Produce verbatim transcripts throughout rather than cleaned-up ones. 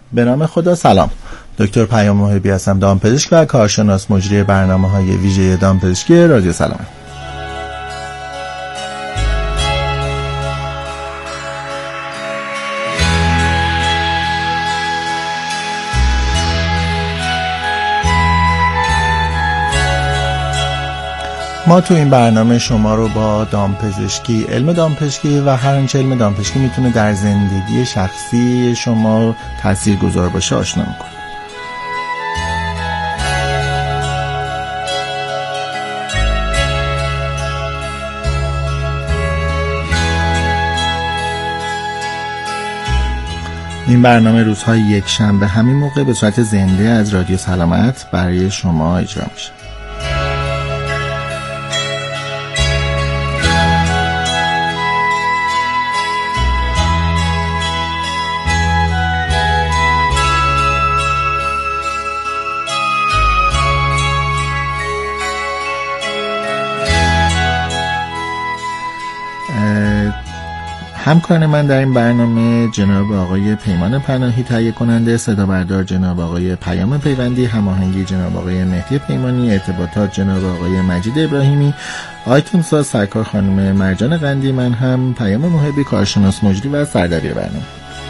به نام خدا. سلام، دکتر پیام محبی هستم، دامپزشک و کارشناس مجری برنامه‌های ویژه دامپزشکی رادیو سلامت. ما تو این برنامه شما رو با دامپزشکی، علم دامپزشکی و هر آنچه علم دامپزشکی میتونه در زندگی شخصی شما تاثیرگذار باشه آشنا میکنیم. این برنامه روزهای یک شنبه همین موقع به صورت زنده از رادیو سلامت برای شما اجرا میشه. همکاران من در این برنامه جناب آقای پیمان پناهی، تهیه کننده، صدا بردار جناب آقای پیام پیوندی، هماهنگی جناب آقای مهدی پیمانی، ارتباطات جناب آقای مجید ابراهیمی، آیتم ساز سرکار خانم مرجان قندی، من هم پیام محبی، کارشناس مجری و سردبیر برنامه.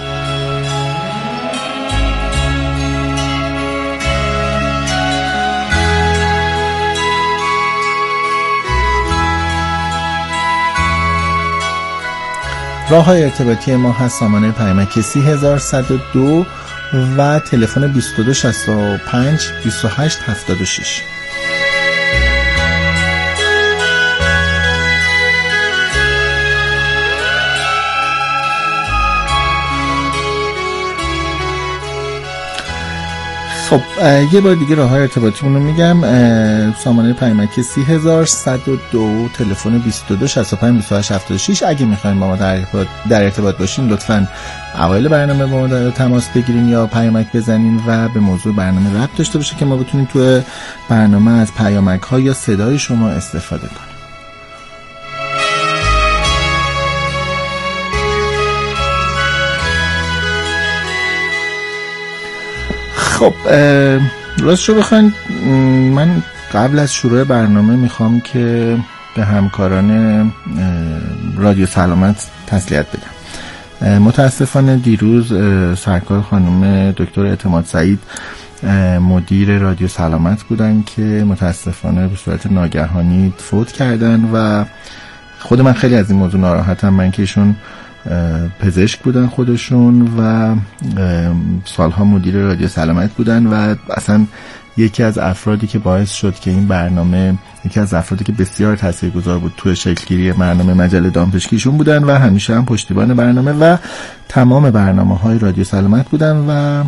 راه‌های ارتباطی ما هست سامانه پیامک سی هزار و صد و دو و تلفن بیست و دو شصت و پنج بیست و هشت هفتاد و شش. خب یه بار دیگه راه‌های ارتباطیمون رو میگم. سامانه پیامک سی هزار و صد و دو، تلفن بیست و دو شصت و پنج بیست و هشت هفتاد و شش. اگه میخواین با ما در ارتباط در ارتباط باشین لطفاً اوایل برنامه با ما در تماس بگیرین یا پیامک بزنین و به موضوع برنامه ربط داشته باشه که ما بتونیم تو برنامه از پیامک‌ها یا صدای شما استفاده کنیم. خب راستشو بخواین من قبل از شروع برنامه میخوام که به همکاران رادیو سلامت تسلیت بدم. متاسفانه دیروز سرکار خانم دکتر اعتماد سعید مدیر رادیو سلامت بودن که متاسفانه به صورت ناگهانی فوت کردن و خود من خیلی از این موضوع ناراحتم. من که ایشون پزشک بودن خودشون و سالها مدیر رادیو سلامت بودن و اصلا یکی از افرادی که باعث شد که این برنامه، یکی از افرادی که بسیار تاثیرگذار بود توی شکلگیری برنامه مجله دامپزشکیشون بودن و همیشه هم پشتیبان برنامه و تمام برنامه‌های رادیو سلامت بودن و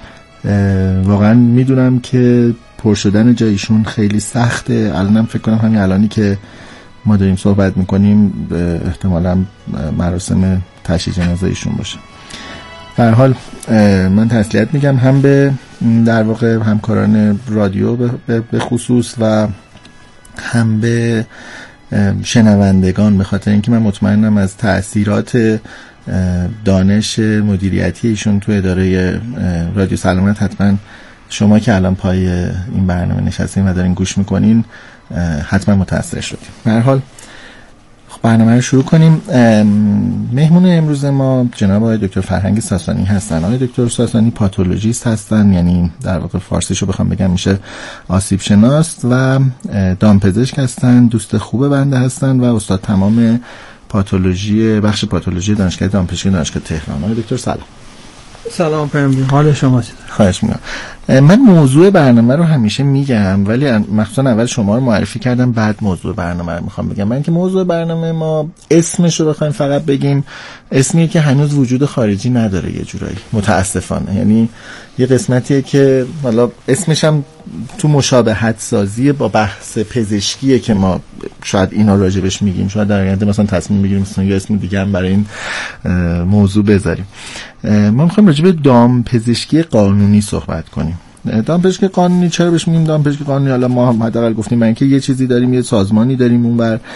واقعا میدونم که پر شدن جایشون خیلی سخته. الانم فکر کنم همین الانی که ما داریم صحبت میکنیم احتمالاً مراسم تشییع جنازه ایشون باشه. به هر حال من تسلیت میگم هم به در واقع همکاران رادیو به خصوص و هم به شنوندگان، به خاطر اینکه من مطمئنم از تأثیرات دانش مدیریتی ایشون تو اداره رادیو سلامت حتما شما که الان پای این برنامه نشستین و دارین گوش میکنین حتما متاثر شدیم. به هر حال برنامه رو شروع کنیم. مهمون امروز ما جناب آقای دکتر فرهنگ ساسانی هستن. آقای دکتر ساسانی پاتولوژیست هستن، یعنی در واقع فارسیشو بخوام بگم میشه آسیب شناس و دامپزشک هستن. دوست خوب بنده هستن و استاد تمام پاتولوژی بخش پاتولوژی دانشگاه دامپزشکی دانشگاه تهران. آقای دکتر سلام. سلام پیام، حال شما چطوره؟ خواهش می‌کنم. من موضوع برنامه رو همیشه میگم ولی مخصوصا اول شما رو معرفی کردم بعد موضوع برنامه رو میخوام بگم. من که موضوع برنامه ما اسمش رو بخوایم فقط بگیم اسمیه که هنوز وجود خارجی نداره یه جورایی متاسفانه، یعنی یه قسمتیه که حالا اسمش هم تو مشابهت سازی با بحث پزشکیه که ما شاید اینا راجبش میگیم، شاید در آینده مثلا تصمیم بگیریم مثلا یه اسم دیگه هم برای این موضوع بذاریم. ما میخوایم راجب دامپزشکی قانونی صحبت کنیم. دامپزشکی قانونی چرا بهش میگیم دامپزشکی قانونی؟ حالا ما حداقل گفتیم من که یه چیزی داریم، یه سازمانی داریم اونور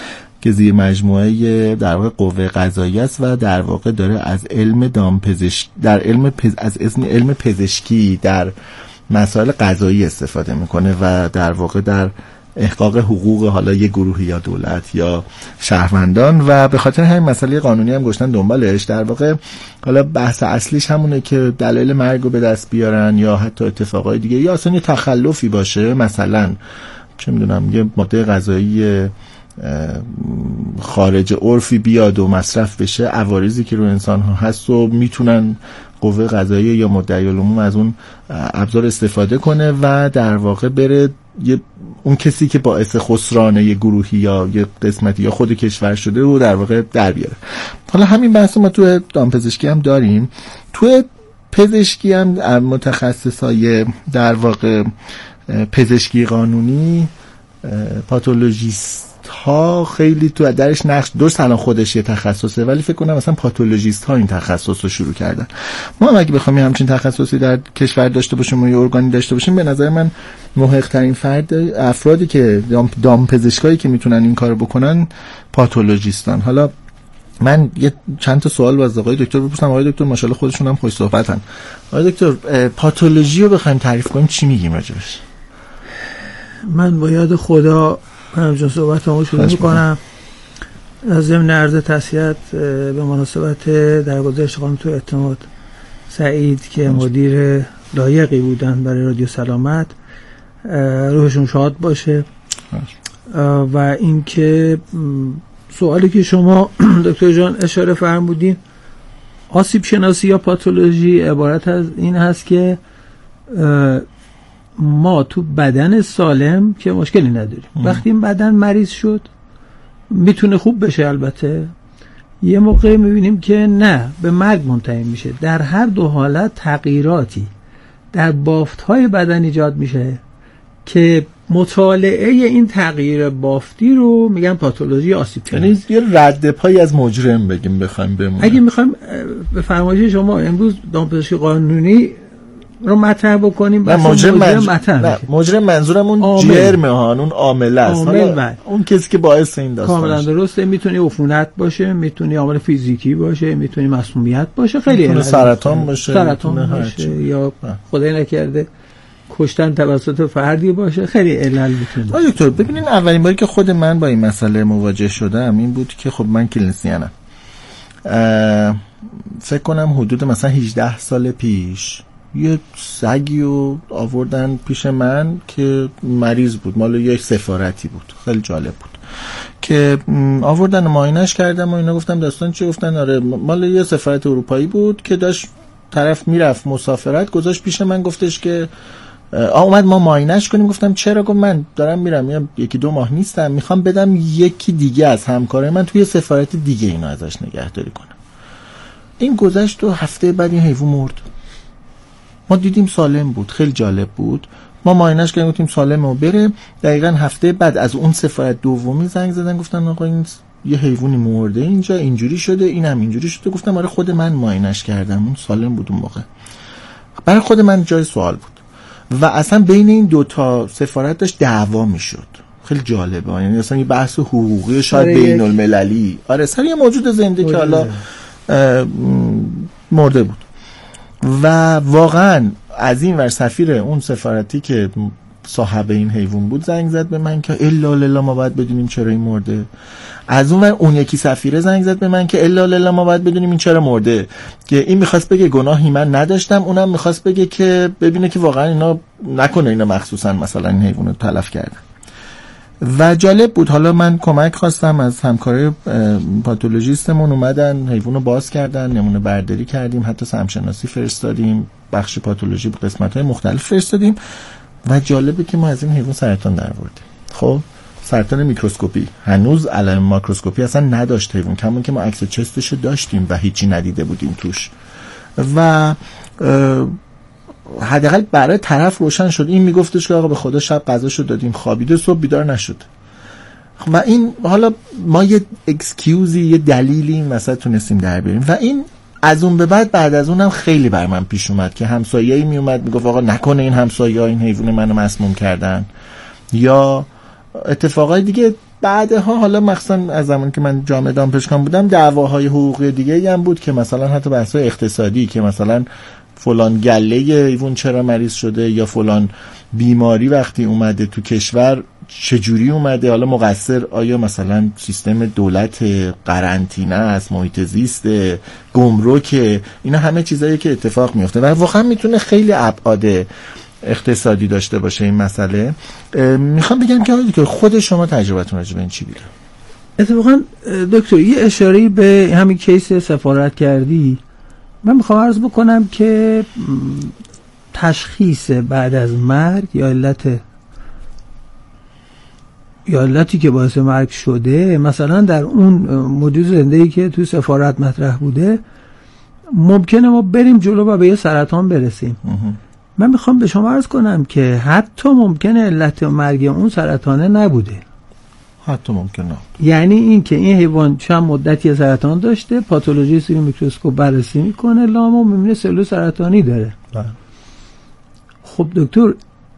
که زیر مجموعه در واقع قوه قضاییه است و در واقع داره از علم دامپزشکی در علم پز... از اسم علم پزشکی در مسائل قضایی استفاده میکنه و در واقع در احقاق حقوق حالا یه گروهی یا دولت یا شهروندان و به خاطر همین مسئله قانونی هم گشتن دنبالش. در واقع حالا بحث اصلیش همونه که دلایل مرگ رو به دست بیارن یا حتی اتفاقای دیگه یا اصلا یه تخلفی باشه، مثلا چه میدونم یه ماده غذایی خارج عرفی بیاد و مصرف بشه، عوارضی که رو انسان ها هست و میتونن قوه قضاییه یا مدعی العموم از اون ابزار استفاده کنه و در واقع بره یه اون کسی که باعث خسران یه گروهی یا یه قسمتی یا خود کشور شده رو در واقع در بیاره. حالا همین بحث ما تو دامپزشکی هم داریم. تو پزشکی هم متخصصای در واقع پزشکی قانونی، پاتولوژیست ها خیلی تو درش نقش درست الان خودش یه تخصصه، ولی فکر کنم مثلا پاتولوژیست ها این تخصص رو شروع کردن. ما هم اگه بخوایم همچین تخصصی در کشور داشته باشیم و یه ارگانی داشته باشیم، به نظر من محق ترین فرد افرادی که دام, دام پزشکایی که میتونن این کارو بکنن پاتولوژیستان. حالا من یه چند تا سوال از آقای دکتر بپرسم. آقای دکتر ماشاءالله خودشون هم خوش صحبتن. آقای دکتر پاتولوژی رو بخوایم تعریف کنیم چی میگیم راجعش؟ من با یاد خدا همچون صحبت همون شروع میکنم. از ضمن عرض تسلیت به مناسبت درگذشت خانم تو اعتماد سعید که مدیر لایقی بودن برای رادیو سلامت، روحشون شاد باشه. و اینکه سوالی که شما دکتر جان اشاره فرمودین، آسیب شناسی یا پاتولوژی عبارت از این هست که ما تو بدن سالم که مشکلی نداریم، وقتی این بدن مریض شد میتونه خوب بشه، البته یه موقع میبینیم که نه، به مرگ منتهی میشه. در هر دو حالت تغییراتی در بافت‌های بدن ایجاد میشه که مطالعه این تغییر بافتی رو میگن پاتولوژی آسیب شناسی. یعنی یه رد پایی از مجرم بگیم بخوایم بمونه. اگه میخوایم به فرمایش شما امروز دامپزشکی قانونی رو مطرح بکنیم، نه مجرم, مجرم مطرح نه مجرم منظورم اون جرمه ها، اون عامل است، اون کسی که باعث این داستان کاملا درسته. میتونه عفونت باشه، میتونه عامل فیزیکی باشه، میتونه مسمومیت باشه، خیلی میتونه سرطان باشه، سرطان باشه یا خدای نکرده کشتن توسط فردی باشه، خیلی علل میتونه. آقای دکتر ببینین، اولین باری که خود من با این مسئله مواجه شدم این بود که خب من کلینیسیانم، فکر کنم حدود مثلا هجده سال پیش یه سگی رو آوردن پیش من که مریض بود، مال یک سفارتی بود. خیلی جالب بود که آوردن معاینش کردم و اینا. گفتم داستان چی؟ گفتن آره مال یه سفارت اروپایی بود که داشت طرف میرفت مسافرت، گذاشت پیش من، گفتش که اومد ما معاینش کنیم. گفتم چرا؟ گفت من دارم میرم یکی دو ماه نیستم، میخوام بدم یکی دیگه از همکارای من توی سفارت دیگه اینو ازش نگهداری کنم. این گذشت و هفته بعد این حیوان مرد. ما دیدیم سالم بود، خیلی جالب بود. ما معاینش کردیم گفتیم سالمه و بره. دقیقاً هفته بعد از اون سفارت دومی زنگ زدن گفتن آقا این یه حیوانی مرده اینجا، اینجوری شده، اینم اینجوری شده. گفتم آره خود من معاینش کردم، اون سالم بود اون موقع. برای خود من جای سوال بود و اصلا بین این دو تا سفارت داشت دعوا میشد. خیلی جالبه، یعنی اصلا یه بحث حقوقی شاید بین المللی، آره سر یه موجود زنده که حالا مرده بود. و واقعا از این ور سفیر اون سفارتی که صاحب این حیوان بود زنگ زد به من که الا للا ما باید بدونیم چرا این مرده. از اون ور اون یکی سفیره زنگ زد به من که الا للا ما باید بدونیم این چرا مرده. که این میخواست بگه گناهی من نداشتم، اونم میخواست بگه که ببینه که واقعا اینا نکنه اینا مخصوصا مثلا این حیوان رو تلف کردن. و جالب بود. حالا من کمک خواستم از همکارای پاتولوژیستمون، اومدن حیوان رو باز کردن، نمونه برداری کردیم، حتی سمشناسی فرستادیم، بخش پاتولوژی به قسمت‌های مختلف فرستادیم. و جالبه که ما از این حیوان سرطان درآوردیم. خب سرطان میکروسکوپی، هنوز علائم ماکروسکوپی اصلا نداشت حیوان، کمون که ما عکس چستشو داشتیم و هیچی ندیده بودیم توش. و حداقل برای طرف روشن شد. این میگفتش که آقا به خدا شب غذاشو دادیم خوابیده، صبح بیدار نشد. و این حالا ما یه اکسکیوزی، یه دلیلی این وسط تونستیم در بیاریم. و این از اون به بعد بعد از اونم خیلی بر من پیش اومد که همسایه‌ای می اومد میگفت آقا نکنه این همسایه‌ها این حیوان منو مسموم کردن، یا اتفاقای دیگه بعدها حالا مخصوصا از زمانی که من جامعه دامپزشکان بودم دعواهای حقوقی دیگه‌ای هم بود که مثلا حتی بحث‌های اقتصادی که مثلا فلان گله ایوون چرا مریض شده یا فلان بیماری وقتی اومده تو کشور چجوری اومده، حالا مقصر آیا مثلا سیستم دولت، قرنطینه است، محیط زیست، گمرک، اینا همه چیزایی که اتفاق میفته و واقعا میتونه خیلی ابعاد اقتصادی داشته باشه این مسئله. میخوام بگم که خود شما تجربتون راجع به این چی بوده؟ اتفاقا دکتر یه اشاره‌ای به همین کیس سفارت کردی. من میخوام عرض بکنم که تشخیص بعد از مرگ یا علت یا علتی که باعث مرگ شده مثلا در اون موجود زنده‌ای که تو سفارت مطرح بوده ممکنه ما بریم جلو و به یه سرطان برسیم. من میخوام به شما عرض کنم که حتی ممکنه علت مرگ اون سرطانه نبوده، حتی ممکنه، یعنی این که این حیوان چند مدتی سرطان داشته، پاتولوژی زیر میکروسکوپ بررسی میکنه لامو میبینه سلول سرطانی داره. بله. خب دکتر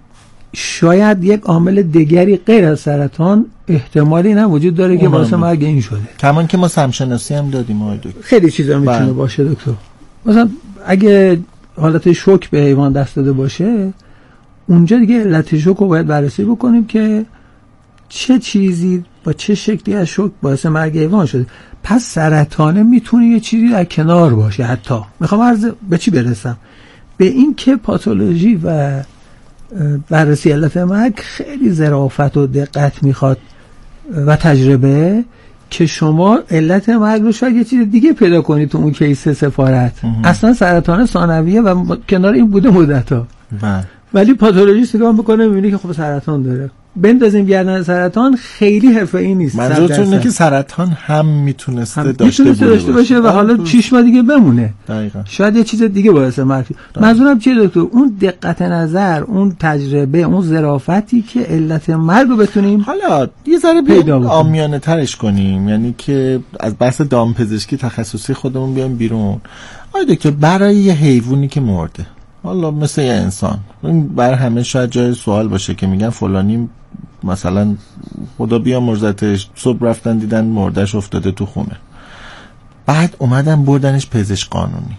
شاید یک عامل دیگری غیر از سرطان احتمالی نه وجود داره که باعث مرگ این شده. کمان که ما سمشناسی هم دادیم آقای دکتر. خیلی چیزا میتونه باشه دکتر. مثلا اگه حالت شوک به حیوان دست داده باشه اونجا دیگه علت شوک رو باید بررسی بکنیم که چه چیزی با چه شکلی از شوک باعث مرگ حیوان شده. پس سرطانه میتونه یه چیزی در کنار باشه. حتی میخوام عرض به چی برسم؟ به این که پاتولوژی و بررسی علت مرگ خیلی ظرافت و دقت میخواد و تجربه که شما علت مرگ رو شاید یه چیز دیگه پیدا کنید تو اون کیس سفارت. اصلا سرطان ثانویه و کنار این بوده مدت‌ها. ولی پاتولوژیست نگاه میکنه میبینه که خب سرطان داره. بندازیم گردن سرطان خیلی حرفه‌ای نیست. منظورتون اینه که سرطان هم میتونسته داشته, داشته, داشته باشه و حالا شش ماه دیگه بمونه. دقیقاً. شاید یه چیز دیگه باعث مرگ. منظورم چیه دکتر؟ اون دقت نظر، اون تجربه، اون ظرافتی که علت مرگ رو بتونیم حالا یه ذره پیدا عامیانه ترش کنیم، یعنی که از بحث دامپزشکی تخصصی خودمون بیایم بیرون. آیا دکتر برای یه حیوانی که مرده، حالا مثل یه انسان، این بر همه شاید جای سوال باشه که میگن فلانی مثلا خدا بیامرزتش صبح رفتن دیدن مردش افتاده تو خونه، بعد اومدن بردنش پزشک قانونی،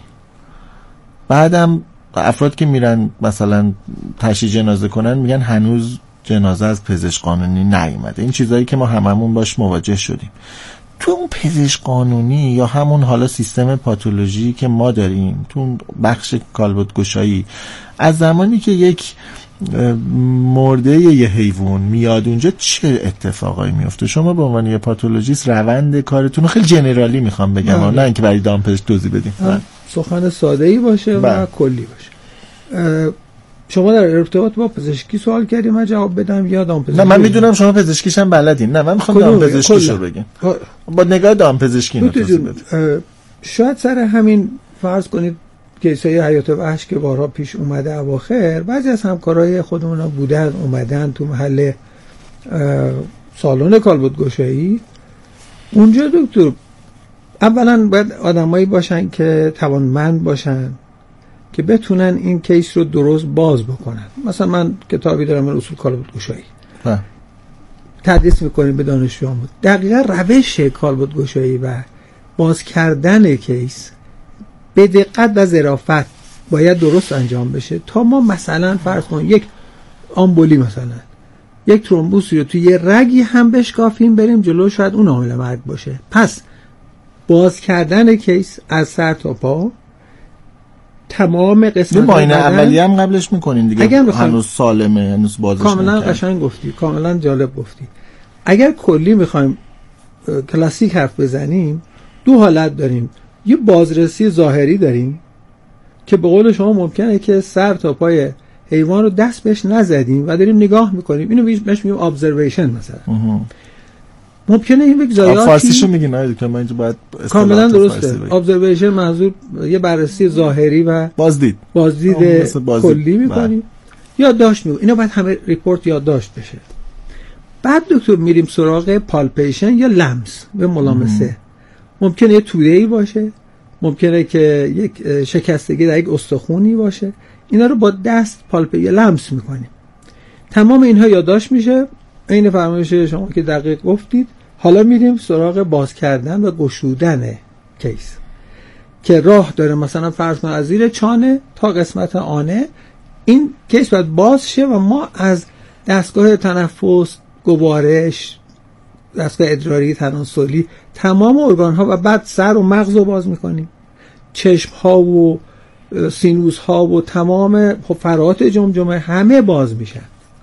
بعدم افراد که میرن مثلا تشییع جنازه کنن میگن هنوز جنازه از پزشک قانونی نیومده. این چیزایی که ما هممون باش مواجه شدیم. تو اون پزشک قانونی یا همون حالا سیستم پاتولوژی که ما داریم تو بخش کالبدگشایی، از زمانی که یک مرده یه حیوان میاد اونجا چه اتفاقایی میفته؟ شما به عنوان یه پاتولوژیست روند کارتون رو خیلی جنرالی میخوام بگم، نه اینکه برای دامپزشک توضیح بدیم. سخن ساده‌ای باشه بله. و کلی باشه. شما در ارتباط با پزشکی سوال کردیم من جواب بدم یا دامپزشکی؟ نه من میدونم شما پزشکیش هم بلدین. نه من میخوام دامپزشکیشو بگم با نگاه دامپزشکی. نه شاید سر همین فرض کنید کیسای حیات وحش که بارها پیش اومده اواخر، بعضی از همکارای خودمون بودن اومدن تو محل سالن کالبدگشایی. اونجا دکتر اولا باید آدمایی باشن که توانمند باشن که بتونن این کیس رو درست باز بکنن. مثلا من کتابی دارم من اصول کالبدگشایی تدریس میکنیم به دانشجویان. دقیقا روش کالبدگشایی و باز کردن کیس به دقت و ظرافت باید درست انجام بشه تا ما مثلا فرض کنیم یک آمبولی مثلا یک ترومبوسی رو توی یه رگی هم بشکافیم بریم جلو، شاید اون عامل مرگ باشه. پس باز کردن کیس از سر تا پا، تمام قسمت معاینه اولیه هم قبلش میکنین دیگه، هنوز سالمه، هنوز بازش نکرد. کاملا قشنگ گفتی، کاملا جالب گفتی. اگر کلی میخوایم کلاسیک حرف بزنیم دو حالت داریم. یه بازرسی ظاهری داریم که به قول شما ممکنه که سر تا پای حیوان رو دست بهش نزدیم و داریم نگاه میکنیم، اینو بهش میگیم ابزرویشن مثلا. ممکنه این یک زایاتی فارسیشو میگین نه که من اینجا باید کاملا درسته. ابزرویشن منظور یه بررسی ظاهری و بازدید بازدید کلی میکنیم یا داشت میگم اینا باید همه ریپورت یادداشت بشه. بعد دکتر میریم سراغ پالپیشن یا لمس به ملامسه. ممکنه یه توده‌ای باشه، ممکنه که یک شکستگی در یک استخونی باشه. اینا رو با دست پالپ یا لمس میکنیم. تمام اینها یادداشت میشه. این فرمایش شما که دقیق گفتید. حالا میریم سراغ باز کردن و گشودن کیس که راه داره. مثلا فرض کن از زیر چانه تا قسمت آنه این کیس باید باز شه و ما از دستگاه تنفس، گوارش، دستگاه ادراری، تناسلی، تمام ارگان ها و بعد سر و مغز رو باز میکنیم، چشم ها و سینوس ها و تمام فرات جمجمه همه باز میشن.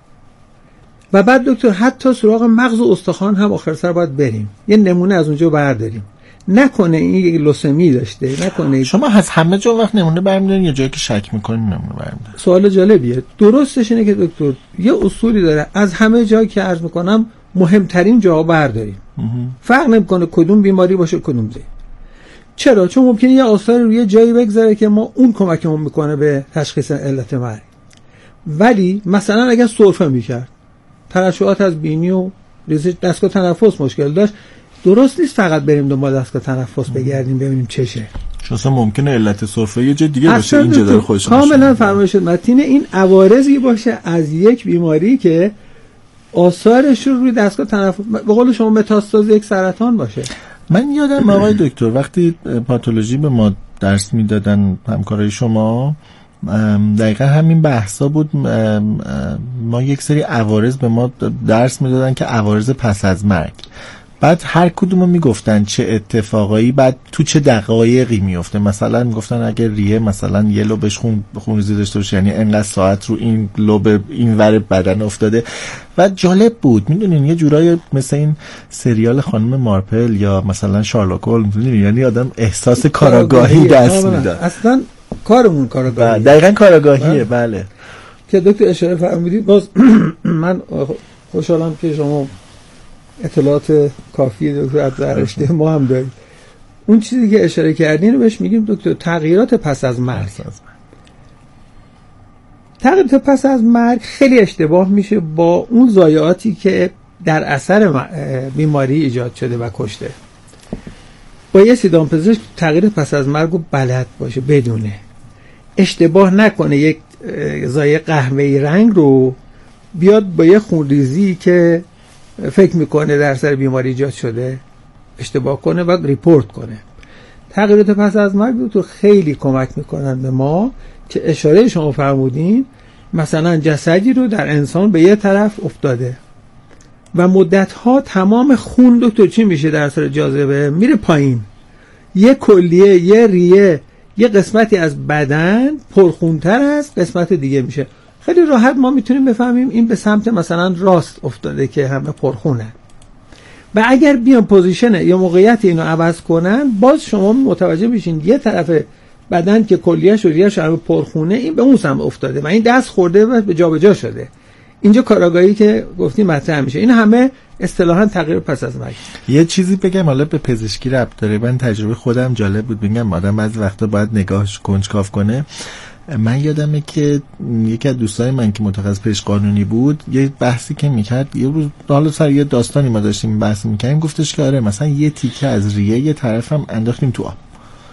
و بعد دکتر حتی سراغ مغز و استخوان هم آخر سر باید بریم، یه نمونه از اونجا برداریم، نکنه این یک لوسمی داشته، نکنه. شما از همه جا وقت نمونه برمی‌دارین یا جایی که شک می‌کنین نمونه برمی‌دارین؟ سوال جالبیه. درستش اینه که دکتر یه اصولی داره، از همه جایی که عرض می‌کنم مهمترین جا برداریم. فرق نمی‌کنه کدوم بیماری باشه کدوم زی. چرا؟ چون ممکنه یه آثار روی جایی بگذاره که ما اون کمکمون می‌کنه به تشخیص علت مرگ. ولی مثلا اگر سرفه می‌کرد، ترشحات از بینی و ریزش دستگاه تنفس مشکل داشت، درست نیست فقط بریم دنبال دستگاه تنفس بگردیم ببینیم چشه. چون ممکنه علت سرفه یه جای دیگه باشه، اینجا داره خودش کاملا فرمایش متین این عوارضی باشه از یک بیماری که آثارش رو روی دستگاه تنفس، به قول شما متاستاز یک سرطان باشه. من یادم آقای دکتر وقتی پاتولوژی به ما درس میدادن همکارای شما، دقیقا همین بحثا بود. ما یک سری عوارض به ما درس میدادن که عوارض پس از مرگ، بعد هر کدومو میگفتن چه اتفاقایی بعد تو چه دقایقی میفته. مثلا میگفتن اگه ریه مثلا یه لوبش خون خونریزی داشته باشه، یعنی انقدر ساعت رو این لوب این ور بدن افتاده. و جالب بود، میدونین یه جورایی مثل این سریال خانم مارپل یا مثلا شارلوک هولمز، یعنی آدم احساس کاراگاهی دست میداد. اصلا کارمون کاراگاهیه. دقیقاً کاراگاهیه. بله که دکتر اشاره فرمودید. باز من خوشحالم که شما اطلاعات کافی دکتر از رشته ما هم دارید. اون چیزی که اشاره کردین رو بهش میگیم دکتر تغییرات پس از مرگ. تغییرات پس از مرگ خیلی اشتباه میشه با اون ضایعاتی که در اثر بیماری ایجاد شده و کشته. باید دامپزشک تغییر پس از مرگ رو بلد باشه، بدونه، اشتباه نکنه یک ضایع قهوه‌ای رنگ رو بیاد با یه خونریزی که فکر میکنه در سر بیماری ایجاد شده اشتباه کنه و ریپورت کنه. تغییرات پس از مرگ تو خیلی کمک میکنن به ما که اشاره شما فرمودین، مثلا جسدی رو در انسان به یه طرف افتاده و مدتها تمام خون دکتر چی میشه در اثر جاذبه؟ میره پایین. یه کلیه، یه ریه، یه قسمتی از بدن پرخونتر از قسمت دیگه میشه. خیلی راحت ما میتونیم بفهمیم این به سمت مثلا راست افتاده که همه پرخونه. و اگر بیان پوزیشن یا موقعیت اینو عوض کنن، باز شما متوجه میشین یه طرف بدن که کلیه‌اش و ریه‌اش همه پرخونه، این به اون سمت افتاده و این دست خورده و به جابجا شده. اینجا کاراگاهی که گفتیم مطرح میشه. این همه اصطلاحاً تغییر پس از مرگ. یه چیزی بگم، حالا به پزشکی ربط داره، من تجربه خودم جالب بود. میگم آدم بعضی وقتا باید نگاهش کنجکاو کنه. من یادمه که یکی از دوستای من که متخصص پزشک قانونی بود، یه بحثی که میکرد، یه روز حالا سر یه داستانی ما داشتیم بحث میکردیم، گفتش که آره مثلا یه تیکه از ریه یه طرفم انداختیم تو آب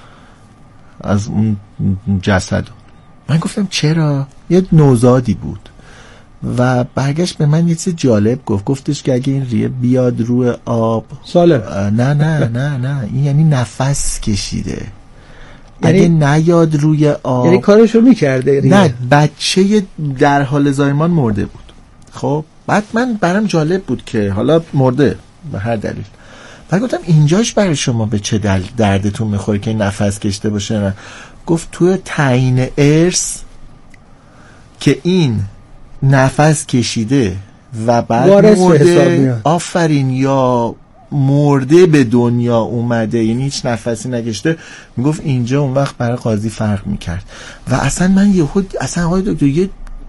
از اون جسد. من گفتم چرا؟ یه نوزادی بود و برگشت به من یه چیز جالب گفت. گفتش که اگه این ریه بیاد روی آب سالم. نه نه نه نه این یعنی نفس کشیده. اگه یعنی نیاد روی آب یعنی کارشو میکرده ریه. نه، بچه در حال زایمان مرده بود. خب بعد من برام جالب بود که حالا مرده به هر دلیل. بعد گفتم اینجاش برای شما به چه دل دردتون میخوره که نفس کشیده باشه؟ نه. گفت توی تعیین ارث که این نفس کشیده و بعد مرده، آفرین، یا مرده به دنیا اومده یعنی هیچ نفسی نکشته، میگفت اینجا اون وقت برای قاضی فرق میکرد. و اصلا من یه خود اصلا آقای دکتر یه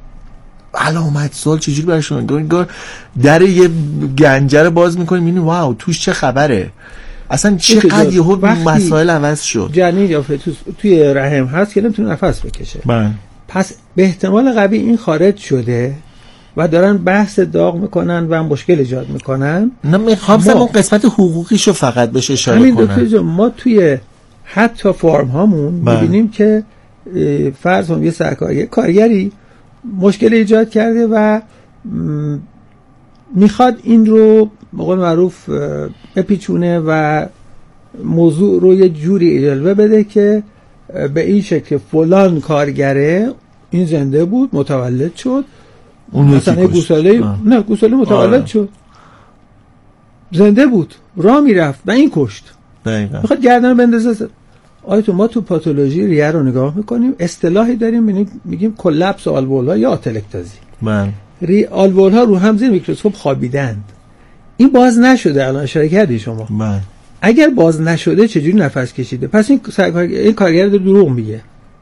علامت سوال چجوری برای شما انگار در یه گنجه رو باز میکنیم میبینی واو توش چه خبره، اصلا چقدر یه خود مسائل عوض شد. جنین یا فتوس توی رحم هست که نمیتونه نفس بکشه، بله. پس به احتمال قوی این خارج شده و دارن بحث داغ میکنن و مشکل ایجاد میکنن. نه میخوام اون قسمت حقوقیشو فقط بهش اشاره کنم. همین دکتر جان ما توی حتی فرم هامون میبینیم که فرض کنیم یه سرکار یه کارگری مشکل ایجاد کرده و میخواد این رو به قول معروف بپیچونه و موضوع رو یه جوری جلوه بده که به این شکل فلان کارگره این زنده بود متولد شد، مثلا گوساله نه گوساله متولد آره. شد زنده بود راه میرفت و این کشت دقیقاً میخواد گردن بندازه. آیتو ما تو پاتولوژی ریه رو نگاه میکنیم اصطلاحی داریم میگیم کلپس آلوئولار یا آتلکتازی. من ری آلوئولار رو هم زیر میکروسکوپ خوابیدند، این باز نشده. الان اشاره کردی شما من. اگر باز نشده چجوری نفس کشیده؟ پس این این کارگر داره دروغ میگه،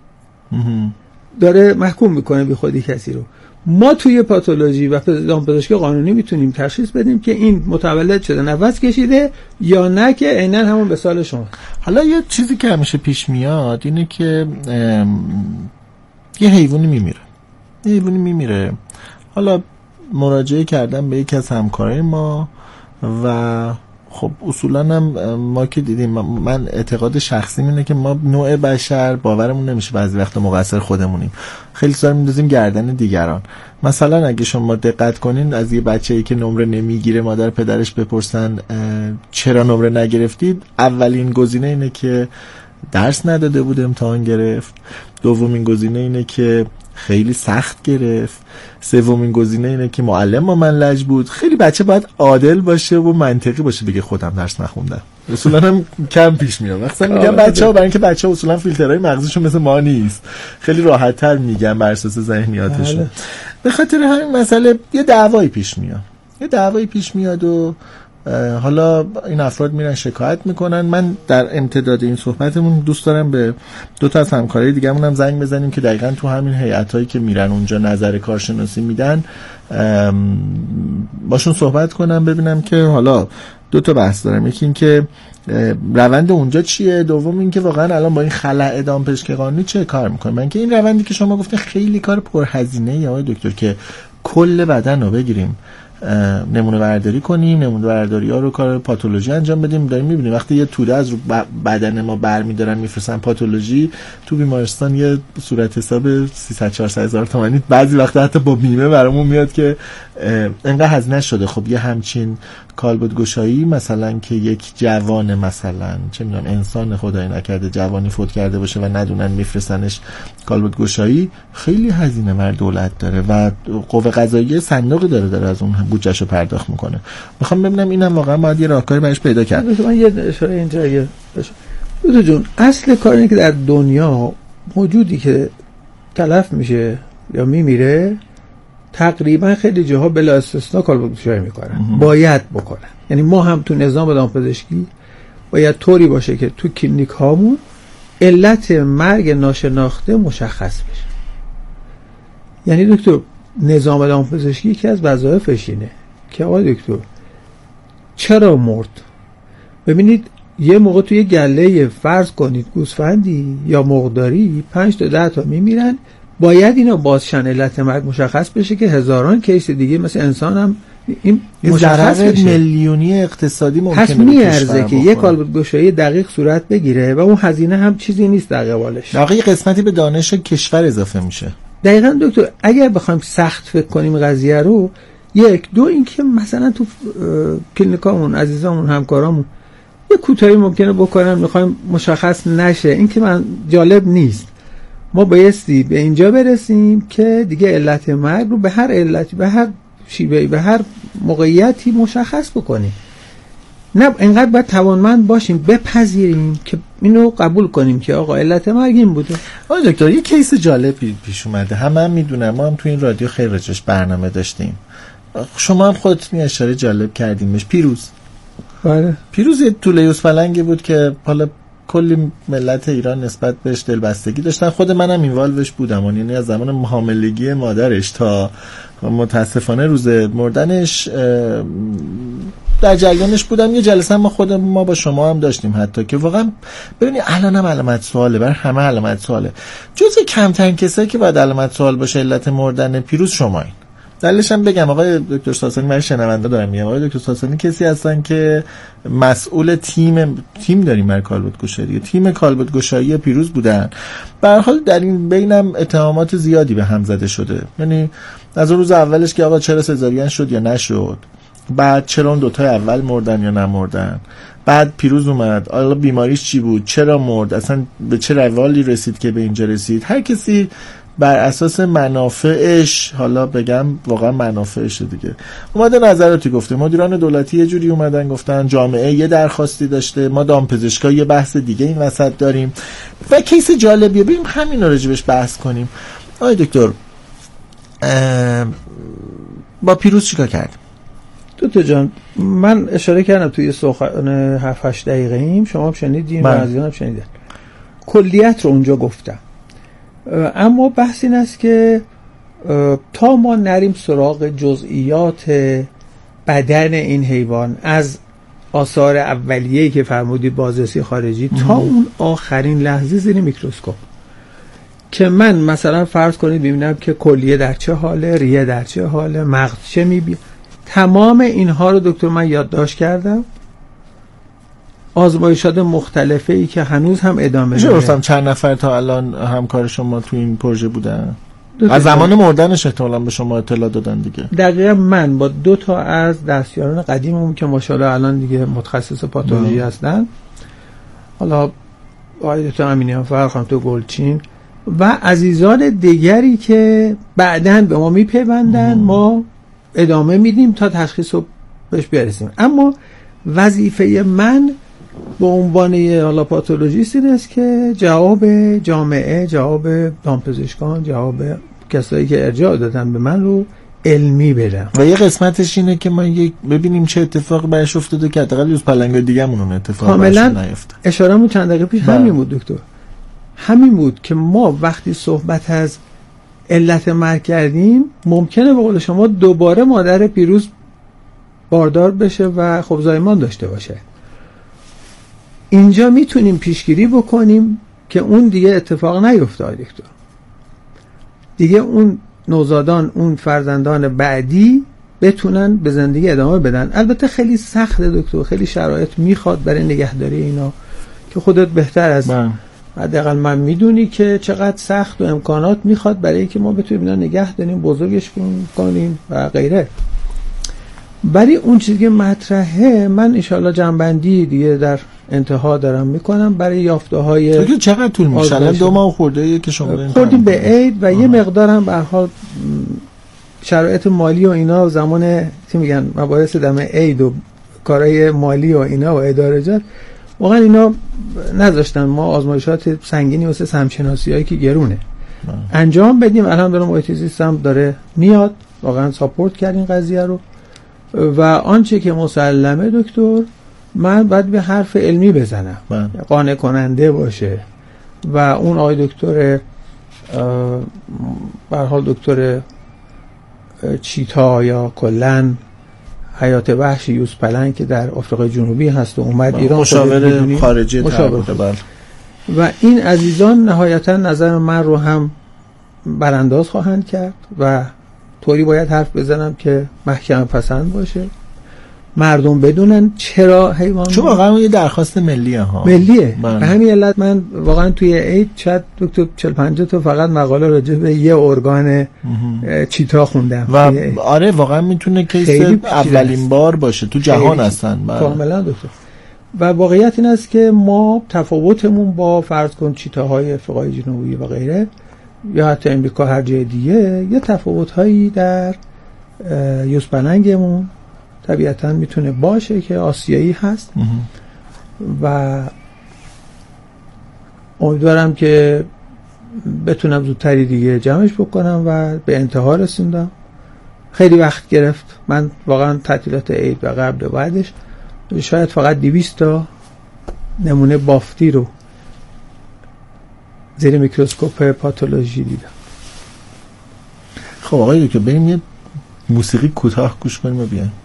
داره محکوم میکنه بی خودی کسی رو. ما توی پاتولوژی و دامپزشکی قانونی میتونیم تشخیص بدیم که این متولد شده نفس کشیده یا نه، که عیناً همون به سال شما. حالا یه چیزی که همیشه پیش میاد اینه که یه حیوانی میمیره یه حیوانی میمیره حالا مراجعه کردم به یکی از همکارای ما و خب اصولا هم ما که دیدیم، من اعتقاد شخصی اینه که ما نوع بشر باورمون نمیشه بعضی وقتا مقصر خودمونیم، خیلی سر میندازیم گردن دیگران. مثلا اگه شما دقت کنین از یه بچه‌ای که نمره نمیگیره مادر پدرش بپرسن چرا نمره نگرفتید، اولین گزینه اینه که درس نداده بود امتحان گرفت، دومین گزینه اینه که خیلی سخت گرفت، سومین گزینه اینه که معلم با من لج بود. خیلی بچه باید عادل باشه و منطقی باشه بگه خودم درس نخوندم. اصولا هم کم پیش میاد. مثلا میگم بچه‌ها برای اینکه بچه‌ها اصولا فیلترهای مغزشون مثل ما نیست، خیلی راحت‌تر میگن بر اساس ذهنیاتشون. به خاطر همین مسئله یه دعوایی پیش میاد. یه دعوایی پیش میاد و حالا این افراد میرن شکایت میکنن. من در امتداد این صحبتمون دوست دارم به دو تا از همکارای دیگه‌مون هم زنگ بزنیم که دقیقاً تو همین هیئتایی که میرن اونجا نظر کارشناسی میدن باشون صحبت کنم، ببینم که حالا دو تا بحث دارم، یکی این که روند اونجا چیه، دوم این که واقعا الان با این خلأ دامپزشکی قانونی چه کار میکنه. من که این روندی که شما گفتین خیلی کار پرهزینه ای آقای دکتر که کل بدن رو بگیریم نمونه برداری کنیم، نمونه برداری ها رو کار پاتولوژی انجام بدیم. داریم میبینیم وقتی یه توده از رو بدن ما برمیدارن میفرستن پاتولوژی، تو بیمارستان یه صورت حساب سیصد چهارصد هزار تومانی بعضی وقتا حتی با بیمه برامون میاد که انقدر هزینه شده. خب یه همچین کالبدگشایی مثلا که یک جوان مثلا چه میدونم انسان خدای نکرده جوانی فوت کرده باشه و ندونن میفرستنش کالبدگشایی، خیلی هزینه بر دولت داره و قوه قضاییه صندوقی داره داره از اون بودجهشو پرداخت میکنه. میخوام ببینم اینم واقعا باید یه راهکاری براش پیدا کرد. من یه اشاره اینجا یه دو جون اصل کار اینه که در دنیا موجودی که تلف میشه یا میمیره تقریبا خیلی جاها بلا استثنا کالبدگشایی میکنن، باید بکنن. یعنی ما هم تو نظام دامپزشکی باید طوری باشه که تو کلینیک هامون علت مرگ ناشناخته مشخص بشه. یعنی دکتر نظام دامپزشکی یکی از وظایفش اینه که آقای دکتر چرا مرد؟ ببینید یه موقع توی گله فرض کنید گوسفندی یا مرغداری پنج تا ده تا میمیرن، باید اینا بازشن علت مرگ مشخص بشه که هزاران کیس دیگه مثل انسان هم این مشخص بشه. میلیونی اقتصادی ممکنه پس میارزه که یک کالبدگشایی دقیق صورت بگیره و اون هزینه هم چیزی نیست در قبالش. واقعا قسمتی به دانش کشور اضافه میشه. دقیقاً دکتر اگر بخوایم سخت فکر کنیم قضیه رو، یک دو اینکه مثلا تو کلینیکامون عزیزامون همکارامون یه کوتاهی ممکنه بکنن میخوایم مشخص نشه، این که من جالب نیست. ما بایستی به اینجا برسیم که دیگه علت مرگ رو به هر علتی به هر شیوهی به هر موقعیتی مشخص بکنیم. نه اینقدر باید توانمند باشیم بپذیریم که اینو قبول کنیم که آقا علت مرگ این بوده. آقای دکتر یه کیس جالب پیش اومده، همه هم میدونم، ما هم تو این رادیو خیر رجوش برنامه داشتیم، شما هم خودتون اشاره جالب کردیمش. پیروز بله پیروز یه تولیوس پلنگی بود که حالا کلی ملت ایران نسبت بهش دلبستگی داشتن، خود منم اینوالوش بودم، یعنی از زمان حاملگی مادرش تا متاسفانه روز مردنش در جریانش بودم. یه جلسه ما خود ما با شما هم داشتیم حتی که واقعا ببینید الان هم علامت سواله، بر همه علامت سواله. جزء کمترین کسایی که باید علامت سوال باشه علت مردن پیروز شمایین. دلیلش هم بگم آقای دکتر ساسانی، من شنونده دارم میگم آقای دکتر ساسانی کسی هستن که مسئول تیم تیم داریم بر کالبدگشایی، تیم کالبدگشایی پیروز بودن. به هر حال در این بینم اتهامات زیادی به هم زده شده، یعنی از روز اولش که آقا چرا سزارین شد یا نشد، بعد چرا اون دوتای اول مردن یا نمردن، بعد پیروز اومد حالا بیماریش چی بود، چرا مرد، اصلا به چه روالی رسید که به اینجا رسید. هر کسی بر اساس منافعش، حالا بگم واقعا منافعشه دیگه، اومده نظراتی گفته. مدیران دولتی یه جوری اومدن گفتن، جامعه یه درخواستی داشته، ما دامپزشکا یه بحث دیگه این وسط داریم و کیس جالبیه، بریم همین رو راجبش بحث کنیم. آقای دکتر با پیروز چیکار کرد؟ دکتر جان من اشاره کردم توی سخن هفت هشت دقیقه ایم، شما هم شنیدین و عزیزان هم شنیدن، کلیت رو اونجا گفتم. اما بحث این است که تا ما نریم سراغ جزئیات بدن این حیوان، از آثار اولیه‌ای که فرمودید بازرسی خارجی تا اون آخرین لحظه زیر میکروسکوپ، که من مثلا فرض کنید ببینم که کلیه در چه حاله، ریه در چه حاله، مغز چه میبینه، تمام اینها رو دکتر من یادداشت کردم. آزمایشات مختلفه ای که هنوز هم ادامه داره. می‌شناسم چند نفر تا الان همکار شما تو این پروژه بودن؟ از زمان مردنش احتمالاً به شما اطلاع دادن دیگه. دقیقاً من با دو تا از دستیاران قدیممون که ماشاءالله الان دیگه متخصص پاتولوژی هستن، حالا آقای دکتر امینیان فر، خانم تو گلچین و عزیزان دیگری که بعداً به ما میپیوندن، ما ادامه میدیم تا تشخیص رو بهش برسیم. اما وظیفه من به عنوان حالا پاتولوژیست این است که جواب جامعه، جواب دامپزشکان، جواب کسایی که ارجاع دادن به من رو علمی بدم. و یه قسمتش اینه که ما یک ببینیم چه اتفاقی برش افتاده که حداقل روز پلنگای دیگه‌مون اون اتفاق برش نیفته. اشاره‌مون چند دقیقه پیش با. همین بود دکتر، همین بود که ما وقتی صحبت از علت مرگ کردیم ممکنه به قول شما دوباره مادر پیروز باردار بشه و خب زایمان داشته باشه. اینجا میتونیم پیشگیری بکنیم که اون دیگه اتفاق نیفته دکتر، دیگه اون نوزادان، اون فرزندان بعدی بتونن به زندگی ادامه بدن. البته خیلی سخته دکتر، خیلی شرایط میخواد برای نگهداری اینا که خودت بهتر از من حداقل من میدونی که چقدر سخت و امکانات میخواد برای اینکه ما بتونیم اینا نگه داریم، بزرگش کنیم و غیره. ولی اون چیزی که مطرحه، من انشالله جنبندی دیگه در انتها دارم میکنم برای یافته های تو چقدر طول میشه؟ الان دو ماه خورده که شما خوردیم به عید و آه. یه مقدار هم به هر حال شرایط مالی و اینا زمان چی میگن مباحث دم عید و کارهای مالی و اینا و ادارجات واقعا اینا نذاشتن ما آزمایشات سنگینی واسه سمشناسیایی که گرونه آه. انجام بدیم. الان دارم محیط زیست هم داره میاد، واقعا ساپورت کرد این قضیه رو و آنچه که مسلمه دکتر من باید به حرف علمی بزنم، من. قانع کننده باشه و اون آقای دکتر به هر حال دکتر چیتا یا کلن حیات وحش یوز پلنگ که در آفریقای جنوبی هست و اومد ایران، مشاور خارجی مشاور و این عزیزان نهایتا نظر من رو هم برانداز خواهند کرد و طوری باید حرف بزنم که محکم پسند باشه، مردم بدونن چرا حیوان، چون واقعا یه درخواست ملیه ها ملیه. به همین علت من واقعا توی عید شاید دکتر چهل پنجاه تا فقط مقاله راجع به یه ارگان چیتا خوندم و آره واقعا میتونه کیس اولین بار باشه تو جهان هستن. کاملا دکتر. و واقعیت این است که ما تفاوتمون با فرض کن چیتاهای آفریقای جنوبی و غیره یا حتی امریکا هر جای دیگه یه تفاوت‌هایی در یوزپلنگمون طبیعتاً میتونه باشه که آسیایی هست و امیدوارم که بتونم زودتری دیگه جمعش بکنم و به انتها رسوندم. خیلی وقت گرفت، من واقعا تعطیلات عید و قبل و بعدش شاید فقط دویست تا نمونه بافتی رو زیر میکروسکوپ پاتولوژی دیدم. خب آقای دکتر بریم یه موسیقی کوتاه گوش کنیم و بیایم.